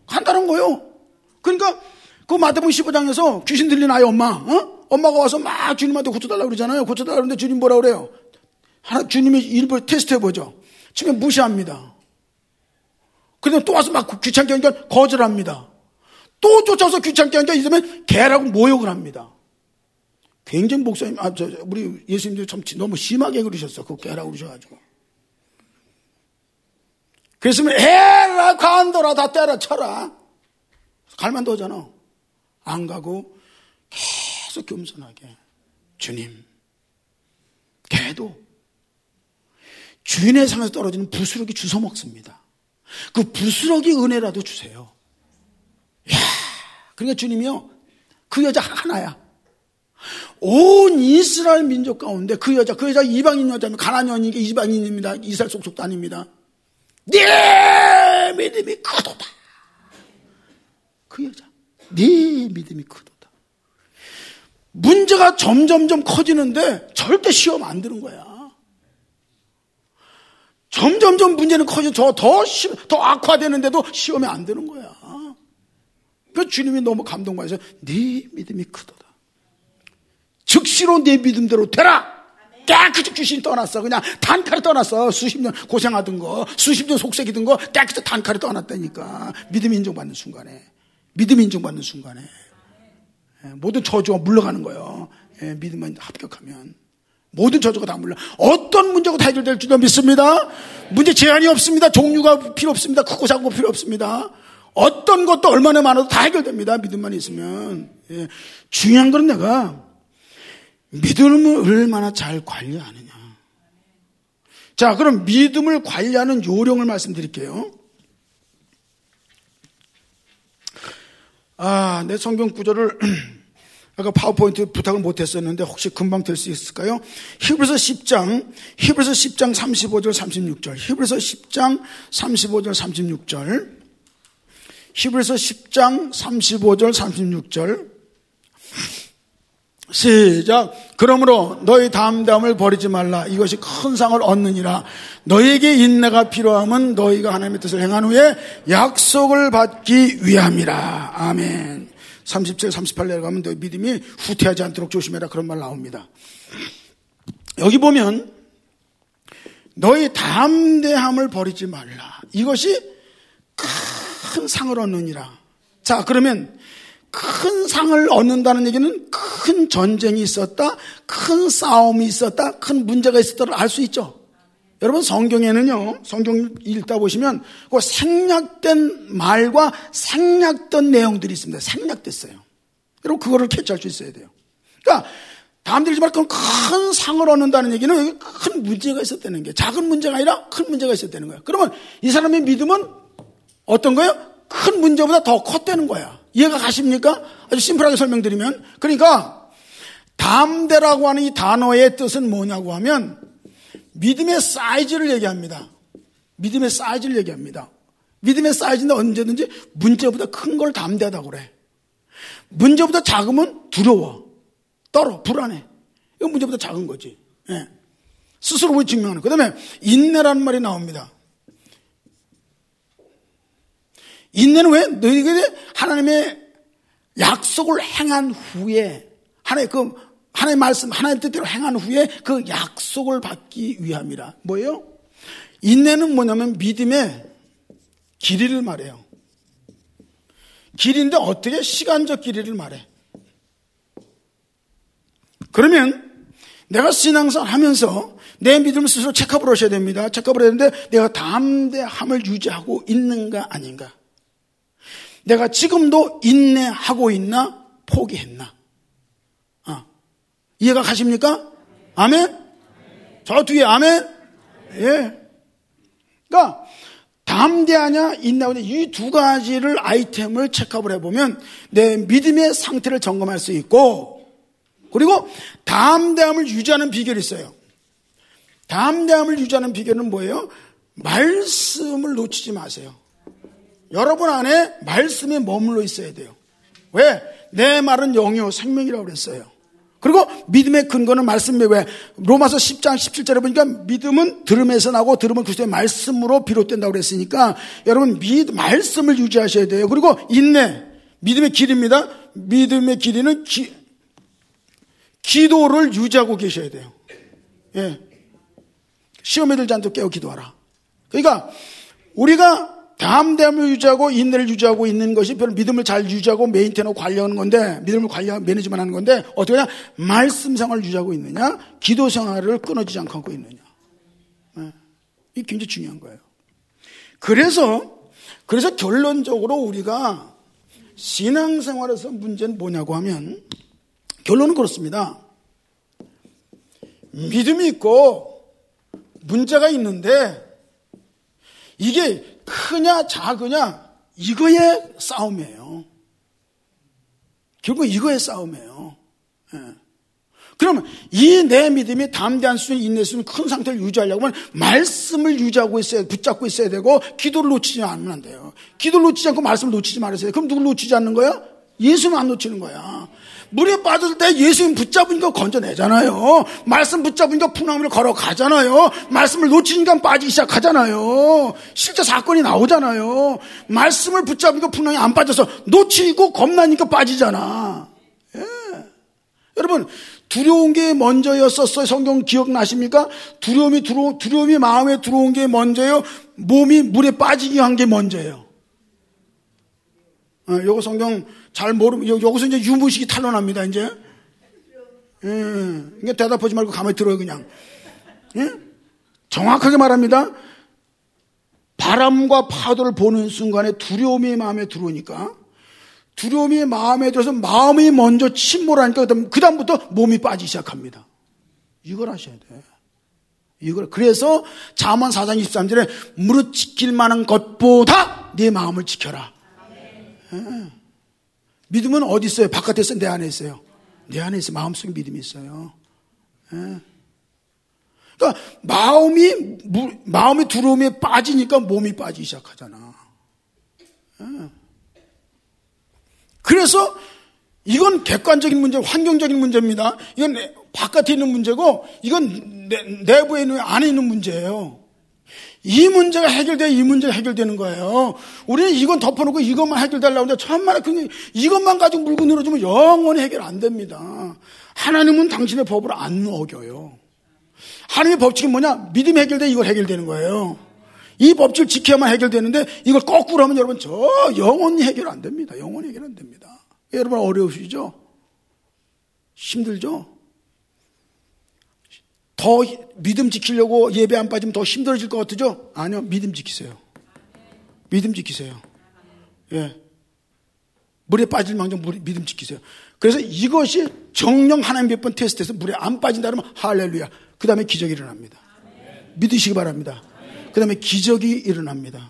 간단한 거예요. 그러니까 그 마태복음 십오 장에서 귀신 들린 아이 엄마, 어? 엄마가 와서 막 주님한테 고쳐달라고 그러잖아요. 고쳐달라고 그러는데 주님 뭐라 그래요? 하나, 주님이 일부러 테스트 해보죠. 처음에 무시합니다. 그런데 또 와서 막 귀찮게 하니까 거절합니다. 또 쫓아서 귀찮게 하니까 이러면 개라고 모욕을 합니다. 굉장히 목사님, 아, 저, 우리 예수님도 참 너무 심하게 그러셨어. 그 개라고 그러셔가지고. 그랬으면 해라, 관둬라, 다 때라, 쳐라. 갈만도 하잖아. 안 가고 계속 겸손하게. 주님, 개도 주인의 상에서 떨어지는 부스러기 주워 먹습니다. 그 부스러기 은혜라도 주세요. 이야, 그러니까 주님이요, 그 여자 하나야. 온 이스라엘 민족 가운데 그 여자, 그 여자 이방인 여자면 가나안인이 이방인입니다. 이스라엘 속속도 아닙니다. 네 믿음이 크도다. 그 여자, 네 믿음이 크도다. 문제가 점점점 커지는데 절대 시험 안 드는 거야. 점점점 문제는 커져 더, 더 악화되는데도 시험이 안 드는 거야. 그 주님이 너무 감동받아서 네 믿음이 크도다. 즉시로 네 믿음대로 되라. 깨끗이 귀신이 떠났어. 그냥 단칼에 떠났어. 수십 년 고생하던 거, 수십 년 속삭이던 거 깨끗이 단칼에 떠났다니까. 믿음이 인정받는 순간에, 믿음이 인정받는 순간에 모든 저주가 물러가는 거예요. 믿음만 합격하면 모든 저주가 다 물러. 어떤 문제가 다 해결될지도 믿습니다. 문제 제한이 없습니다. 종류가 필요 없습니다. 크고 작은 거 필요 없습니다. 어떤 것도 얼마나 많아도 다 해결됩니다. 믿음만 있으면. 예. 중요한 건 내가 믿음을 얼마나 잘 관리하느냐. 자, 그럼 믿음을 관리하는 요령을 말씀드릴게요. 아, 내 성경 구절을 아까 파워포인트 부탁을 못했었는데 혹시 금방 될 수 있을까요? 히브리서 십 장, 히브리서 십 장 삼십오 절 삼십육 절, 히브리서 십 장 삼십오 절 삼십육 절, 히브리서 십 장 삼십오 절 삼십육 절. 시작. 그러므로 너희 담대함을 버리지 말라. 이것이 큰 상을 얻느니라. 너희에게 인내가 필요함은 너희가 하나님의 뜻을 행한 후에 약속을 받기 위함이라. 아멘. 삼십칠, 삼십팔 내려가면 너희 믿음이 후퇴하지 않도록 조심해라. 그런 말 나옵니다. 여기 보면 너희 담대함을 버리지 말라. 이것이 큰 상을 얻느니라. 자, 그러면 큰 상을 얻는다는 얘기는 큰 전쟁이 있었다, 큰 싸움이 있었다, 큰 문제가 있었다를 알 수 있죠. 여러분 성경에는요, 성경 읽다 보시면 그 생략된 말과 생략된 내용들이 있습니다. 생략됐어요. 여러분 그거를 캐치할 수 있어야 돼요. 그러니까 담대하지 말고 큰 상을 얻는다는 얘기는 큰 문제가 있었다는 게, 작은 문제가 아니라 큰 문제가 있었다는 거예요. 그러면 이 사람의 믿음은 어떤 거예요? 큰 문제보다 더 컸다는 거야. 이해가 가십니까? 아주 심플하게 설명드리면, 그러니까 담대라고 하는 이 단어의 뜻은 뭐냐고 하면 믿음의 사이즈를 얘기합니다. 믿음의 사이즈를 얘기합니다. 믿음의 사이즈는 언제든지 문제보다 큰 걸 담대하다고 그래. 문제보다 작으면 두려워, 떨어, 불안해. 이건 문제보다 작은 거지. 예. 스스로 보이 증명하는. 그 다음에 인내라는 말이 나옵니다. 인내는 왜? 너희에게 하나님의 약속을 행한 후에, 하나의 그, 하나의 말씀, 하나의 뜻대로 행한 후에 그 약속을 받기 위함이라. 뭐예요? 인내는 뭐냐면 믿음의 길이를 말해요. 길인데 어떻게? 시간적 길이를 말해. 그러면 내가 신앙생활 하면서 내 믿음을 스스로 체크업을 하셔야 됩니다. 체크업을 해야 되는데 내가 담대함을 유지하고 있는가 아닌가. 내가 지금도 인내하고 있나 포기했나. 어. 이해가 가십니까? 아멘? 저 뒤에 아멘? 예. 그러니까 담대하냐 인내하냐 이 두 가지를 아이템을 체크업을 해보면 내 믿음의 상태를 점검할 수 있고, 그리고 담대함을 유지하는 비결이 있어요. 담대함을 유지하는 비결은 뭐예요? 말씀을 놓치지 마세요. 여러분 안에 말씀에 머물러 있어야 돼요. 왜? 내 말은 영이요 생명이라고 그랬어요. 그리고 믿음의 근거는 말씀에 왜 로마서 십 장 십칠 절에 보니까 믿음은 들음에서 나고 들음은 그리스도의 말씀으로 비롯된다고 그랬으니까 여러분 믿 말씀을 유지하셔야 돼요. 그리고 인내, 믿음의 길입니다. 믿음의 길이는 기, 기도를 유지하고 계셔야 돼요. 예. 시험에 들지 않도록 깨어 기도하라. 그러니까 우리가 담대함을 유지하고 인내를 유지하고 있는 것이 별로 믿음을 잘 유지하고 메인테너하고 관리하는 건데, 믿음을 관리하고 매니지먼트 하는 건데, 어떻게 하냐? 말씀 생활을 유지하고 있느냐, 기도 생활을 끊어지지 않고 하고 있느냐. 네. 이게 굉장히 중요한 거예요. 그래서 그래서 결론적으로 우리가 신앙생활에서 문제는 뭐냐고 하면 결론은 그렇습니다. 믿음이 있고 문제가 있는데 이게 크냐 작으냐 이거의 싸움이에요. 결국 이거의 싸움이에요. 예. 그러면 이 내 믿음이 담대한 수준, 인내 수준, 큰 상태를 유지하려고 하면 말씀을 유지하고 있어야, 붙잡고 있어야 되고 기도를 놓치지 않으면 안 돼요. 기도를 놓치지 않고 말씀을 놓치지 말아야 돼요. 그럼 누굴 놓치지 않는 거야? 예수는 안 놓치는 거야. 물에 빠질 때 예수님 붙잡으니까 건져내잖아요. 말씀 붙잡으니까 풍랑을 걸어가잖아요. 말씀을 놓치니까 빠지기 시작하잖아요. 실제 사건이 나오잖아요. 말씀을 붙잡으니까 풍랑이 안 빠져서 놓치고 겁나니까 빠지잖아. 예. 여러분 두려운 게 먼저였었어요. 성경 기억나십니까? 두려움이 들어, 두려움이 마음에 들어온 게 먼저예요. 몸이 물에 빠지기 한 게 먼저예요. 어, 요거 성경 잘 모르면, 여기서 이제 유무식이 탄로납니다, 이제. 예, 이게 대답하지 말고 가만히 들어요, 그냥. 예? 정확하게 말합니다. 바람과 파도를 보는 순간에 두려움이 마음에 들어오니까, 두려움이 마음에 들어서 마음이 먼저 침몰하니까, 그 다음부터 몸이 빠지기 시작합니다. 이걸 하셔야 돼. 이걸. 그래서 잠언 사 장 이십삼 절에 무릇 지킬 만한 것보다 네 마음을 지켜라. 예. 믿음은 어디 있어요? 바깥에 있어요? 내 안에 있어요? 내 안에 있어요. 마음속에 믿음이 있어요. 예. 그러니까 마음이 물, 마음의 두려움에 빠지니까 몸이 빠지기 시작하잖아. 예. 그래서 이건 객관적인 문제, 환경적인 문제입니다. 이건 바깥에 있는 문제고 이건 내, 내부에 있는, 안에 있는 문제예요. 이 문제가 해결돼야 이 문제가 해결되는 거예요. 우리는 이건 덮어놓고 이것만 해결되려고 하는데 천만에 그냥 이것만 가지고 물고 늘어지면 영원히 해결 안 됩니다. 하나님은 당신의 법을 안 어겨요. 하나님의 법칙이 뭐냐? 믿음이 해결돼 이걸 해결되는 거예요. 이 법칙을 지켜야만 해결되는데 이걸 거꾸로 하면 여러분 저 영원히 해결 안 됩니다. 영원히 해결 안 됩니다. 여러분 어려우시죠? 힘들죠? 더 믿음 지키려고 예배 안 빠지면 더 힘들어질 것 같으죠? 아니요. 믿음 지키세요. 믿음 지키세요. 예. 물에 빠질 망정 믿음 지키세요. 그래서 이것이 정령 하나님 몇 번 테스트해서 물에 안 빠진다 그러면 할렐루야. 그 다음에 기적이 일어납니다. 믿으시기 바랍니다. 그 다음에 기적이 일어납니다.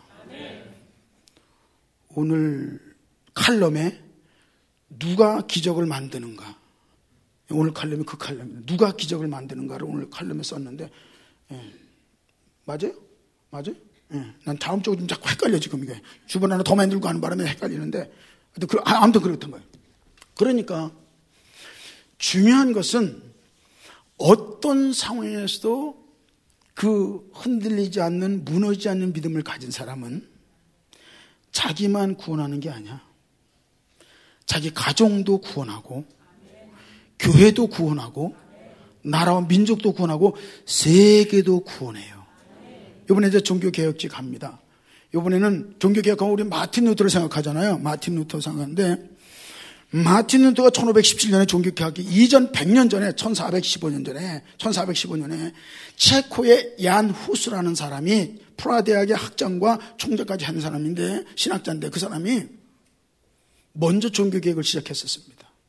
오늘 칼럼에 누가 기적을 만드는가? 오늘 칼럼이 그 칼럼입니다. 누가 기적을 만드는가를 오늘 칼럼에 썼는데, 예. 맞아요? 맞아요? 예. 난 다음 쪽으로 좀 자꾸 헷갈려, 지금 이게. 주변 하나 더 만들고 하는 바람에 헷갈리는데, 아무튼 그렇던 거예요. 그러니까, 중요한 것은 어떤 상황에서도 그 흔들리지 않는, 무너지지 않는 믿음을 가진 사람은 자기만 구원하는 게 아니야. 자기 가정도 구원하고, 교회도 구원하고 나라와 민족도 구원하고 세계도 구원해요. 이번에 이제 종교개혁지 갑니다. 이번에는 종교개혁하면 우리 마틴 루터를 생각하잖아요. 마틴 루터 생각하는데 마틴 루터가 천오백십칠 년에 종교개혁하기 이전 백 년 전에 천사백십오 년 전에 천사백십오 년에 체코의 얀 후스라는 사람이 프라 대학의 학장과 총재까지 한 사람인데 신학자인데 그 사람이 먼저 종교개혁을 시작했었습니다.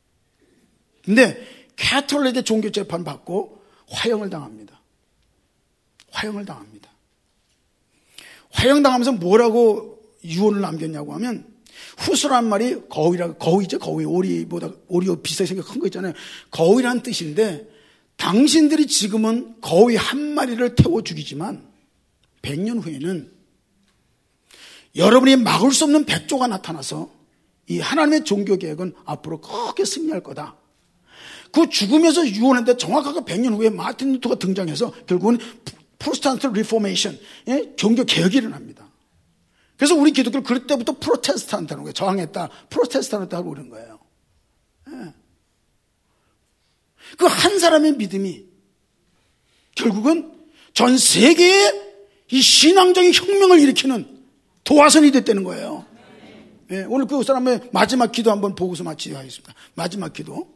근데 캐톨릭의 종교 재판 받고 화형을 당합니다. 화형을 당합니다. 화형 당하면서 뭐라고 유언을 남겼냐고 하면 후스란 말이 거위라 거위죠. 거위 오리보다 오리 비슷하게 생겨 큰 거 있잖아요. 거위란 뜻인데 당신들이 지금은 거위 한 마리를 태워 죽이지만 백 년 후에는 여러분이 막을 수 없는 백조가 나타나서 이 하나님의 종교 계획은 앞으로 크게 승리할 거다. 그 죽으면서 유언했는데 정확하게 백 년 후에 마틴 루터가 등장해서 결국은 프로테스탄트 리포메이션, 예? 종교 개혁이 일어납니다. 그래서 우리 기독교를 그럴 때부터 프로테스탄트라는 거예요. 저항했다, 프로테스탄트라고 그런 거예요. 예. 그 한 사람의 믿음이 결국은 전 세계에 이 신앙적인 혁명을 일으키는 도화선이 됐다는 거예요. 예, 오늘 그 사람의 마지막 기도 한번 보고서 마치도록 하겠습니다. 마지막 기도.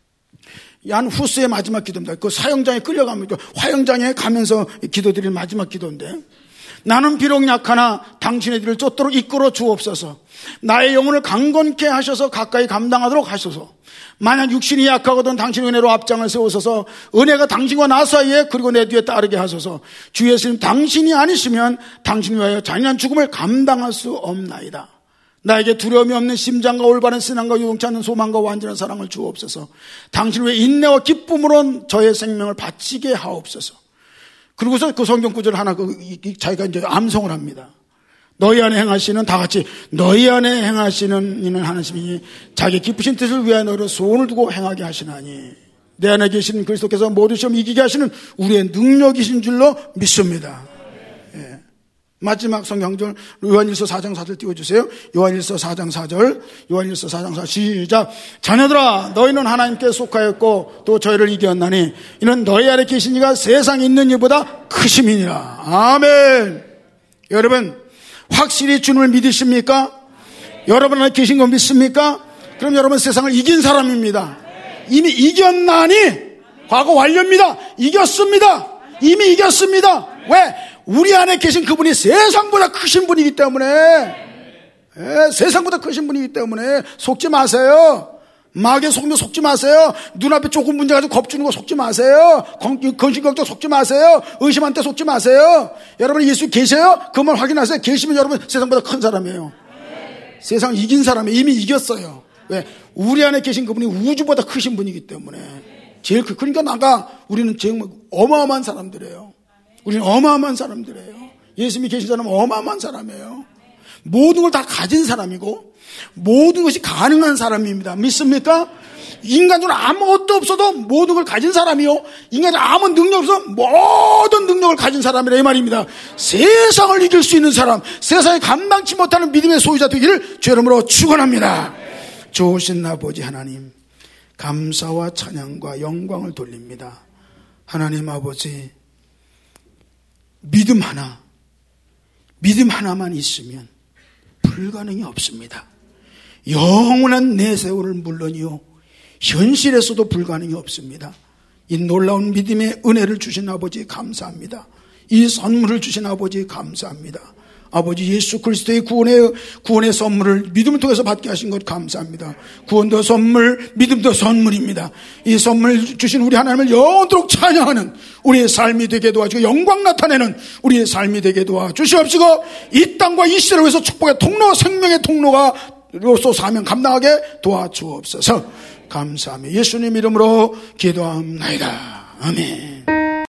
얀 후스의 마지막 기도입니다. 그 사형장에 끌려갑니다. 화형장에 가면서 기도드리는 마지막 기도인데, 나는 비록 약하나 당신의 뒤를 쫓도록 이끌어 주옵소서. 나의 영혼을 강건케 하셔서 가까이 감당하도록 하소서. 만약 육신이 약하거든 당신의 은혜로 앞장을 세우소서. 은혜가 당신과 나 사이에 그리고 내 뒤에 따르게 하소서. 주 예수님, 당신이 아니시면 당신을 위하여 잔인한 죽음을 감당할 수 없나이다. 나에게 두려움이 없는 심장과 올바른 신앙과 요동치 않는 소망과 완전한 사랑을 주옵소서. 당신을 위해 인내와 기쁨으로 저의 생명을 바치게 하옵소서. 그리고서 그 성경 구절 하나 그 자기가 이제 암송을 합니다. 너희 안에 행하시는, 다 같이 너희 안에 행하시는 이는 하나님이 자기 기쁘신 뜻을 위하여 너를 소원을 두고 행하게 하시나니 내 안에 계신 그리스도께서 모든 시험 이기게 하시는 우리의 능력이신 줄로 믿습니다. 예. 마지막 성경절 요한일서 사 장 사 절 띄워주세요. 요한일서 사 장 사 절, 요한일서 사 장 사 절 시작. 자녀들아, 너희는 하나님께 속하였고 또 저희를 이겼나니 이는 너희 안에 계신 이가 세상에 있는 이보다 크심이니라. 아멘. 여러분, 확실히 주님을 믿으십니까? 네. 여러분 안에 계신 거 믿습니까? 네. 그럼 여러분 세상을 이긴 사람입니다. 네. 이미 이겼나니 네. 과거 완료입니다. 이겼습니다. 네. 이미 이겼습니다. 네. 왜? 우리 안에 계신 그분이 세상보다 크신 분이기 때문에 네. 세상보다 크신 분이기 때문에 속지 마세요. 마귀에 속면 속지 마세요. 눈앞에 조금 문제 가지고 겁주는 거 속지 마세요. 근심걱정 속지 마세요. 의심한테 속지 마세요. 여러분 예수 계세요? 그만 확인하세요. 계시면 여러분 세상보다 큰 사람이에요. 네. 세상 이긴 사람이 이미 이겼어요. 왜? 우리 안에 계신 그분이 우주보다 크신 분이기 때문에 제일 크. 그러니까 나가 우리는 정말 어마어마한 사람들이에요. 우리는 어마어마한 사람들이에요. 예수님이 계신 사람은 어마어마한 사람이에요. 모든 걸 다 가진 사람이고 모든 것이 가능한 사람입니다. 믿습니까? 인간적으로 아무것도 없어도 모든 걸 가진 사람이요, 인간이 아무 능력 없어 모든 능력을 가진 사람이라 이 말입니다. 세상을 이길 수 있는 사람, 세상에 감당치 못하는 믿음의 소유자 되기를 주 이름으로 축원합니다. 좋으신 아버지 하나님, 감사와 찬양과 영광을 돌립니다. 하나님 아버지, 믿음 하나, 믿음 하나만 있으면 불가능이 없습니다. 영원한 내세월을 물론이요, 현실에서도 불가능이 없습니다. 이 놀라운 믿음의 은혜를 주신 아버지 감사합니다. 이 선물을 주신 아버지 감사합니다. 아버지 예수 그리스도의 구원의, 구원의 선물을 믿음을 통해서 받게 하신 것 감사합니다. 구원도 선물, 믿음도 선물입니다. 이 선물 주신 우리 하나님을 영원토록 찬양하는 우리의 삶이 되게 도와주고 영광 나타내는 우리의 삶이 되게 도와주시옵시고, 이 땅과 이 시대를 위해서 축복의 통로, 생명의 통로가 로서 사명 감당하게 도와주옵소서. 감사하며 예수님 이름으로 기도합니다. 아멘.